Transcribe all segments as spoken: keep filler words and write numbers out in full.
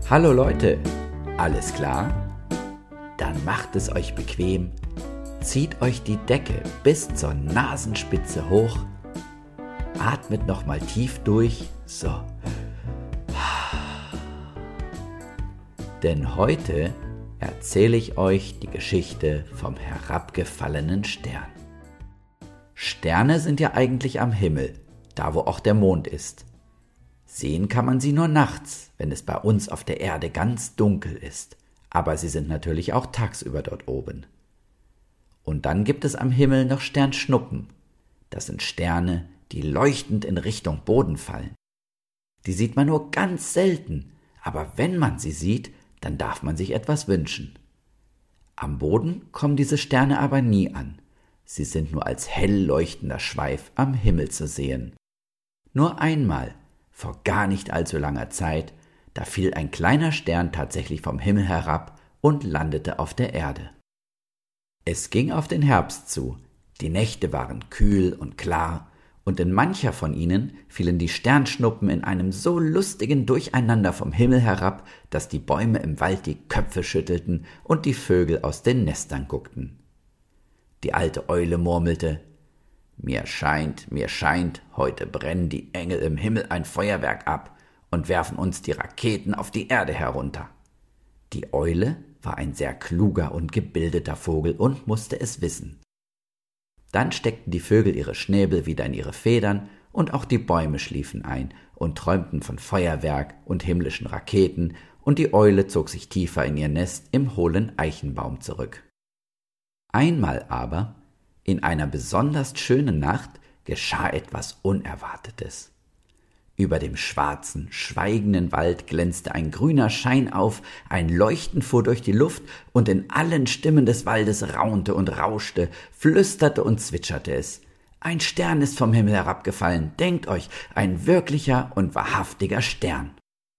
Hallo Leute, alles klar? Dann macht es euch bequem, zieht euch die Decke bis zur Nasenspitze hoch, atmet nochmal tief durch, so. Denn heute erzähle ich euch die Geschichte vom herabgefallenen Stern. Sterne sind ja eigentlich am Himmel, da wo auch der Mond ist. Sehen kann man sie nur nachts, wenn es bei uns auf der Erde ganz dunkel ist, aber sie sind natürlich auch tagsüber dort oben. Und dann gibt es am Himmel noch Sternschnuppen. Das sind Sterne, die leuchtend in Richtung Boden fallen. Die sieht man nur ganz selten, aber wenn man sie sieht, dann darf man sich etwas wünschen. Am Boden kommen diese Sterne aber nie an. Sie sind nur als hell leuchtender Schweif am Himmel zu sehen. Nur einmal, vor gar nicht allzu langer Zeit, da fiel ein kleiner Stern tatsächlich vom Himmel herab und landete auf der Erde. Es ging auf den Herbst zu, die Nächte waren kühl und klar, und in mancher von ihnen fielen die Sternschnuppen in einem so lustigen Durcheinander vom Himmel herab, dass die Bäume im Wald die Köpfe schüttelten und die Vögel aus den Nestern guckten. Die alte Eule murmelte: »Mir scheint, mir scheint, heute brennen die Engel im Himmel ein Feuerwerk ab und werfen uns die Raketen auf die Erde herunter.« Die Eule war ein sehr kluger und gebildeter Vogel und musste es wissen. Dann steckten die Vögel ihre Schnäbel wieder in ihre Federn und auch die Bäume schliefen ein und träumten von Feuerwerk und himmlischen Raketen, und die Eule zog sich tiefer in ihr Nest im hohlen Eichenbaum zurück. Einmal aber, in einer besonders schönen Nacht, geschah etwas Unerwartetes. Über dem schwarzen, schweigenden Wald glänzte ein grüner Schein auf, ein Leuchten fuhr durch die Luft, und in allen Stimmen des Waldes raunte und rauschte, flüsterte und zwitscherte es. Ein Stern ist vom Himmel herabgefallen, denkt euch, ein wirklicher und wahrhaftiger Stern.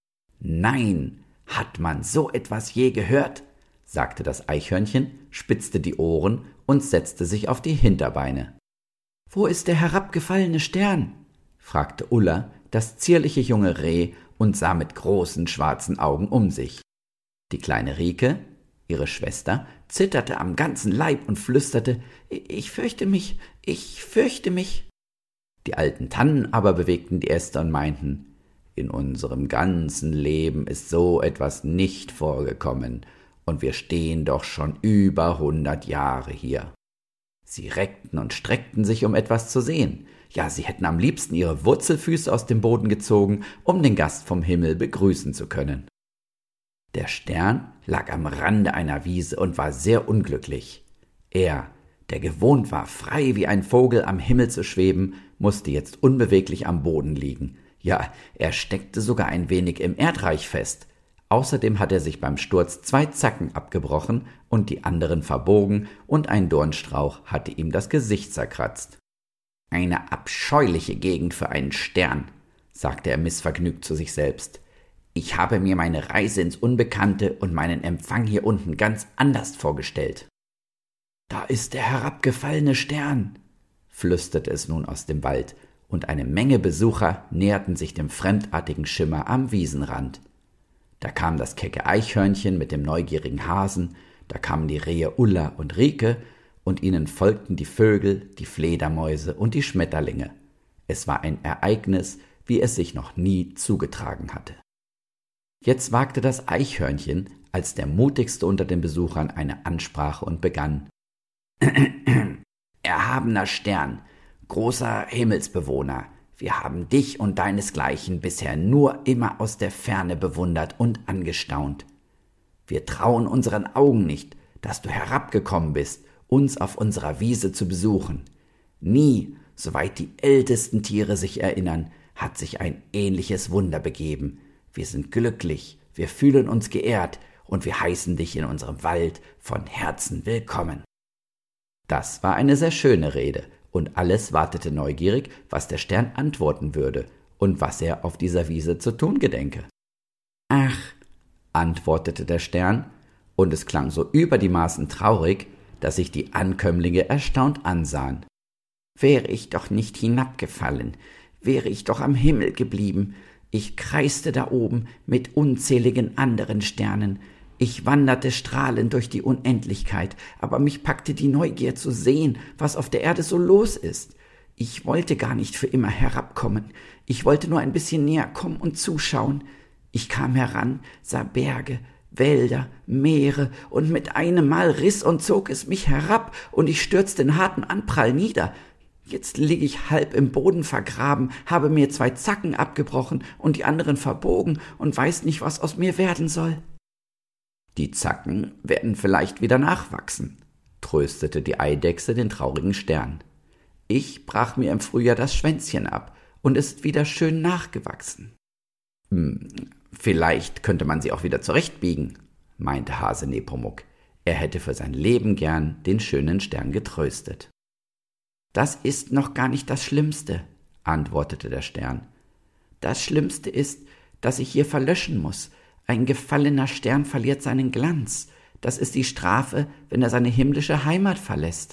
Nein, hat man so etwas je gehört? Sagte das Eichhörnchen, spitzte die Ohren und setzte sich auf die Hinterbeine. »Wo ist der herabgefallene Stern?« fragte Ulla, das zierliche junge Reh, und sah mit großen schwarzen Augen um sich. Die kleine Rike, ihre Schwester, zitterte am ganzen Leib und flüsterte: »Ich fürchte mich, ich fürchte mich.« Die alten Tannen aber bewegten die Äste und meinten: »In unserem ganzen Leben ist so etwas nicht vorgekommen, und wir stehen doch schon über hundert Jahre hier.« Sie reckten und streckten sich, um etwas zu sehen. Ja, sie hätten am liebsten ihre Wurzelfüße aus dem Boden gezogen, um den Gast vom Himmel begrüßen zu können. Der Stern lag am Rande einer Wiese und war sehr unglücklich. Er, der gewohnt war, frei wie ein Vogel am Himmel zu schweben, musste jetzt unbeweglich am Boden liegen. Ja, er steckte sogar ein wenig im Erdreich fest. Außerdem hat er sich beim Sturz zwei Zacken abgebrochen und die anderen verbogen, und ein Dornstrauch hatte ihm das Gesicht zerkratzt. »Eine abscheuliche Gegend für einen Stern«, sagte er missvergnügt zu sich selbst. »Ich habe mir meine Reise ins Unbekannte und meinen Empfang hier unten ganz anders vorgestellt.« »Da ist der herabgefallene Stern«, flüsterte es nun aus dem Wald, und eine Menge Besucher näherten sich dem fremdartigen Schimmer am Wiesenrand. Da kam das kecke Eichhörnchen mit dem neugierigen Hasen, da kamen die Rehe Ulla und Rike, und ihnen folgten die Vögel, die Fledermäuse und die Schmetterlinge. Es war ein Ereignis, wie es sich noch nie zugetragen hatte. Jetzt wagte das Eichhörnchen als der mutigste unter den Besuchern eine Ansprache und begann: »Erhabener Stern, großer Himmelsbewohner, wir haben dich und deinesgleichen bisher nur immer aus der Ferne bewundert und angestaunt. Wir trauen unseren Augen nicht, dass du herabgekommen bist, uns auf unserer Wiese zu besuchen. Nie, soweit die ältesten Tiere sich erinnern, hat sich ein ähnliches Wunder begeben. Wir sind glücklich, wir fühlen uns geehrt, und wir heißen dich in unserem Wald von Herzen willkommen.« Das war eine sehr schöne Rede, und alles wartete neugierig, was der Stern antworten würde und was er auf dieser Wiese zu tun gedenke. »Ach«, antwortete der Stern, und es klang so über die Maßen traurig, dass sich die Ankömmlinge erstaunt ansahen. »Wäre ich doch nicht hinabgefallen, wäre ich doch am Himmel geblieben, Ich kreiste da oben mit unzähligen anderen Sternen. Ich wanderte strahlend durch die Unendlichkeit, aber mich packte die Neugier zu sehen, was auf der Erde so los ist. Ich wollte gar nicht für immer herabkommen. Ich wollte nur ein bisschen näher kommen und zuschauen. Ich kam heran, sah Berge, Wälder, Meere, und mit einem Mal riss und zog es mich herab, und ich stürzte in harten Anprall nieder. Jetzt liege ich halb im Boden vergraben, habe mir zwei Zacken abgebrochen und die anderen verbogen und weiß nicht, was aus mir werden soll. Die Zacken werden vielleicht wieder nachwachsen, tröstete die Eidechse den traurigen Stern. Ich brach mir im Frühjahr das Schwänzchen ab und ist wieder schön nachgewachsen. Hm, vielleicht könnte man sie auch wieder zurechtbiegen, meinte Hase Nepomuk. Er hätte für sein Leben gern den schönen Stern getröstet. Das ist noch gar nicht das Schlimmste, antwortete der Stern. Das Schlimmste ist, dass ich hier verlöschen muss. Ein gefallener Stern verliert seinen Glanz. Das ist die Strafe, wenn er seine himmlische Heimat verlässt.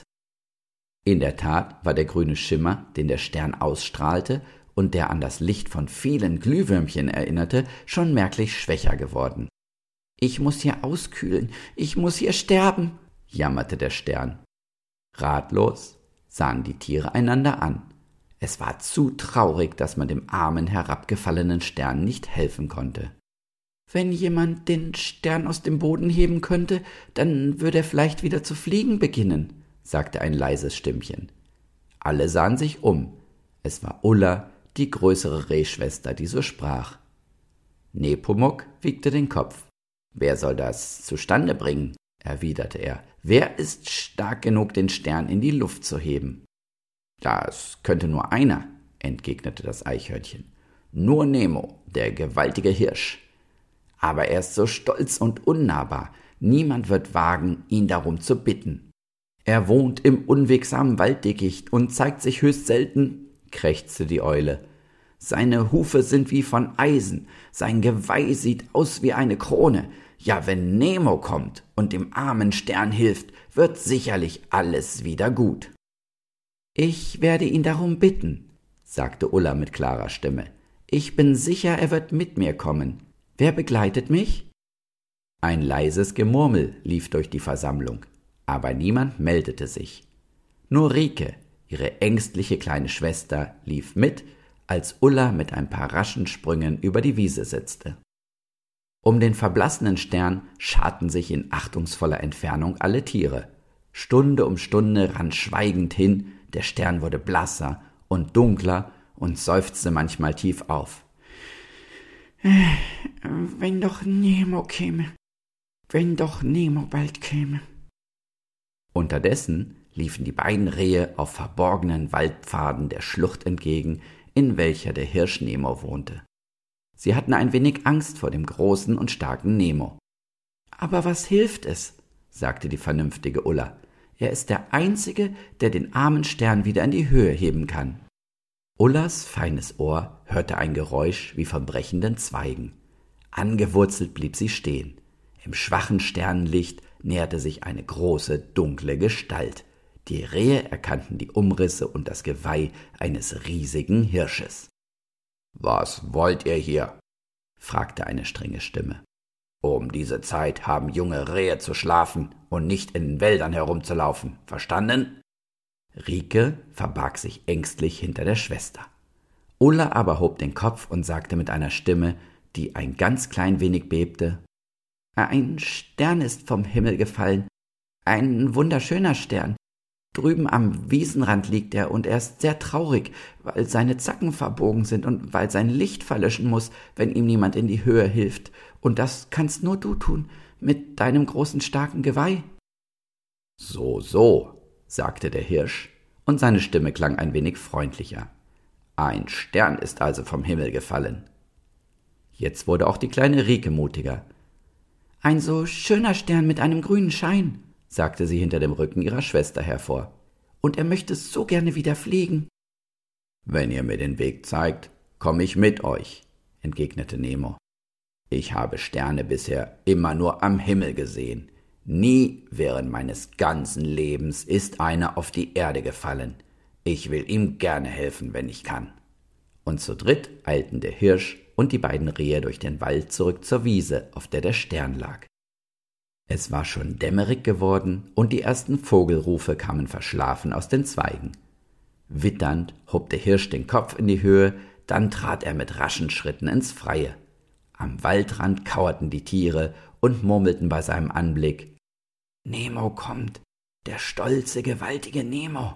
In der Tat war der grüne Schimmer, den der Stern ausstrahlte und der an das Licht von vielen Glühwürmchen erinnerte, schon merklich schwächer geworden. »Ich muss hier auskühlen, ich muss hier sterben«, jammerte der Stern. Ratlos sahen die Tiere einander an. Es war zu traurig, dass man dem armen, herabgefallenen Stern nicht helfen konnte. »Wenn jemand den Stern aus dem Boden heben könnte, dann würde er vielleicht wieder zu fliegen beginnen«, sagte ein leises Stimmchen. Alle sahen sich um. Es war Ulla, die größere Rehschwester, die so sprach. Nepomuk wiegte den Kopf. »Wer soll das zustande bringen?«, erwiderte er. »Wer ist stark genug, den Stern in die Luft zu heben?« »Das könnte nur einer«, entgegnete das Eichhörnchen. »Nur Nemo, der gewaltige Hirsch. Aber er ist so stolz und unnahbar, niemand wird wagen, ihn darum zu bitten. Er wohnt im unwegsamen Walddickicht und zeigt sich höchst selten«, krächzte die Eule. »Seine Hufe sind wie von Eisen, sein Geweih sieht aus wie eine Krone. Ja, wenn Nemo kommt und dem armen Stern hilft, wird sicherlich alles wieder gut.« »Ich werde ihn darum bitten«, sagte Ulla mit klarer Stimme. »Ich bin sicher, er wird mit mir kommen. Wer begleitet mich?« Ein leises Gemurmel lief durch die Versammlung, aber niemand meldete sich. Nur Rike, ihre ängstliche kleine Schwester, lief mit, als Ulla mit ein paar raschen Sprüngen über die Wiese setzte. Um den verblassenen Stern scharten sich in achtungsvoller Entfernung alle Tiere. Stunde um Stunde rann schweigend hin, der Stern wurde blasser und dunkler und seufzte manchmal tief auf. »Wenn doch Nemo käme, wenn doch Nemo bald käme.« Unterdessen liefen die beiden Rehe auf verborgenen Waldpfaden der Schlucht entgegen, in welcher der Hirsch Nemo wohnte. Sie hatten ein wenig Angst vor dem großen und starken Nemo. »Aber was hilft es?«, sagte die vernünftige Ulla. »Er ist der Einzige, der den armen Stern wieder in die Höhe heben kann.« Ullas feines Ohr hörte ein Geräusch wie von brechenden Zweigen. Angewurzelt blieb sie stehen. Im schwachen Sternenlicht näherte sich eine große, dunkle Gestalt. Die Rehe erkannten die Umrisse und das Geweih eines riesigen Hirsches. »Was wollt ihr hier?«, fragte eine strenge Stimme. »Um diese Zeit haben junge Rehe zu schlafen und nicht in den Wäldern herumzulaufen. Verstanden?« Rike verbarg sich ängstlich hinter der Schwester. Ulla aber hob den Kopf und sagte mit einer Stimme, die ein ganz klein wenig bebte: »Ein Stern ist vom Himmel gefallen, ein wunderschöner Stern. Drüben am Wiesenrand liegt er, und er ist sehr traurig, weil seine Zacken verbogen sind und weil sein Licht verlöschen muss, wenn ihm niemand in die Höhe hilft. Und das kannst nur du tun, mit deinem großen, starken Geweih.« »So, so«, sagte der Hirsch, und seine Stimme klang ein wenig freundlicher. »Ein Stern ist also vom Himmel gefallen.« Jetzt wurde auch die kleine Rike mutiger. »Ein so schöner Stern mit einem grünen Schein«, sagte sie hinter dem Rücken ihrer Schwester hervor. »Und er möchte so gerne wieder fliegen.« »Wenn ihr mir den Weg zeigt, komme ich mit euch«, entgegnete Nemo. »Ich habe Sterne bisher immer nur am Himmel gesehen. Nie während meines ganzen Lebens ist einer auf die Erde gefallen. Ich will ihm gerne helfen, wenn ich kann.« Und zu dritt eilten der Hirsch, und die beiden Rehe durch den Wald zurück zur Wiese, auf der der Stern lag. Es war schon dämmerig geworden und die ersten Vogelrufe kamen verschlafen aus den Zweigen. Witternd hob der Hirsch den Kopf in die Höhe, dann trat er mit raschen Schritten ins Freie. Am Waldrand kauerten die Tiere und murmelten bei seinem Anblick: »Nemo kommt, der stolze, gewaltige Nemo!«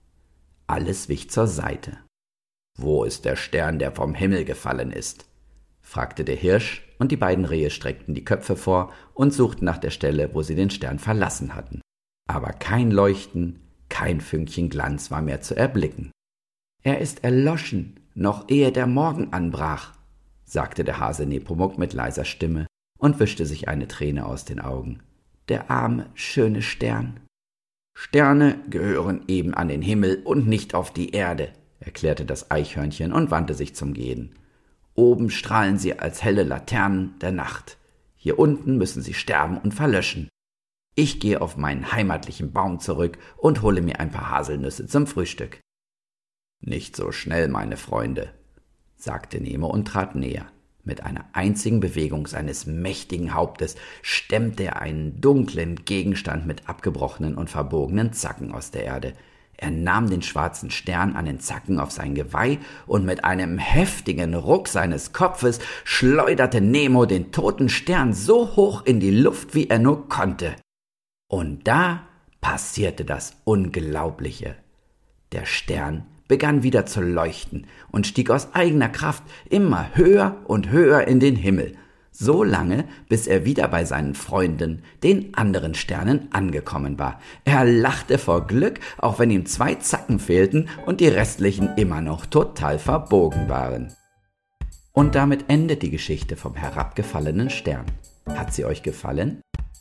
Alles wich zur Seite. »Wo ist der Stern, der vom Himmel gefallen ist?« fragte der Hirsch, und die beiden Rehe streckten die Köpfe vor und suchten nach der Stelle, wo sie den Stern verlassen hatten. Aber kein Leuchten, kein Fünkchen Glanz war mehr zu erblicken. »Er ist erloschen, noch ehe der Morgen anbrach«, sagte der Hase Nepomuk mit leiser Stimme und wischte sich eine Träne aus den Augen. »Der arme, schöne Stern.« »Sterne gehören eben an den Himmel und nicht auf die Erde«, erklärte das Eichhörnchen und wandte sich zum Gehen. »Oben strahlen sie als helle Laternen der Nacht. Hier unten müssen sie sterben und verlöschen. Ich gehe auf meinen heimatlichen Baum zurück und hole mir ein paar Haselnüsse zum Frühstück.« »Nicht so schnell, meine Freunde«, sagte Nemo und trat näher. Mit einer einzigen Bewegung seines mächtigen Hauptes stemmte er einen dunklen Gegenstand mit abgebrochenen und verbogenen Zacken aus der Erde. Er nahm den schwarzen Stern an den Zacken auf sein Geweih und mit einem heftigen Ruck seines Kopfes schleuderte Nemo den toten Stern so hoch in die Luft, wie er nur konnte. Und da passierte das Unglaubliche. Der Stern begann wieder zu leuchten und stieg aus eigener Kraft immer höher und höher in den Himmel, so lange, bis er wieder bei seinen Freunden, den anderen Sternen, angekommen war. Er lachte vor Glück, auch wenn ihm zwei Zacken fehlten und die restlichen immer noch total verbogen waren. Und damit endet die Geschichte vom herabgefallenen Stern. Hat sie euch gefallen?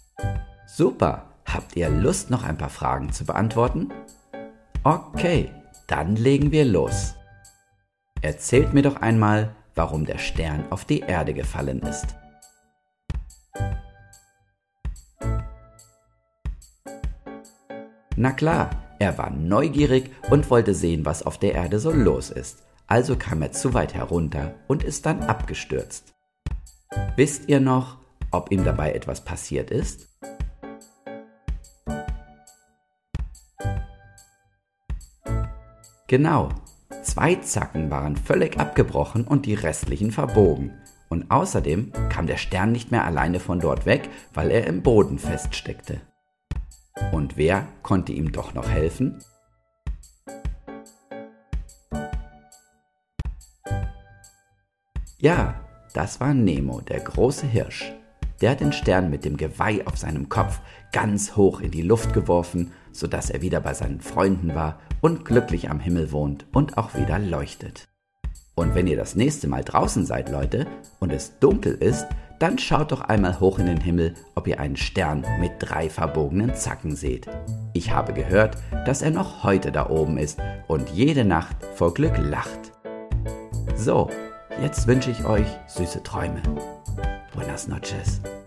Super! Habt ihr Lust, noch ein paar Fragen zu beantworten? Okay, dann legen wir los. Erzählt mir doch einmal, warum der Stern auf die Erde gefallen ist. Na klar, er war neugierig und wollte sehen, was auf der Erde so los ist. Also kam er zu weit herunter und ist dann abgestürzt. Wisst ihr noch, ob ihm dabei etwas passiert ist? Genau, zwei Zacken waren völlig abgebrochen und die restlichen verbogen. Und außerdem kam der Stern nicht mehr alleine von dort weg, weil er im Boden feststeckte. Und wer konnte ihm doch noch helfen? Ja, das war Nemo, der große Hirsch. Der hat den Stern mit dem Geweih auf seinem Kopf ganz hoch in die Luft geworfen, sodass er wieder bei seinen Freunden war und glücklich am Himmel wohnt und auch wieder leuchtet. Und wenn ihr das nächste Mal draußen seid, Leute, und es dunkel ist, dann schaut doch einmal hoch in den Himmel, ob ihr einen Stern mit drei verbogenen Zacken seht. Ich habe gehört, dass er noch heute da oben ist und jede Nacht vor Glück lacht. So, jetzt wünsche ich euch süße Träume. Buenas noches.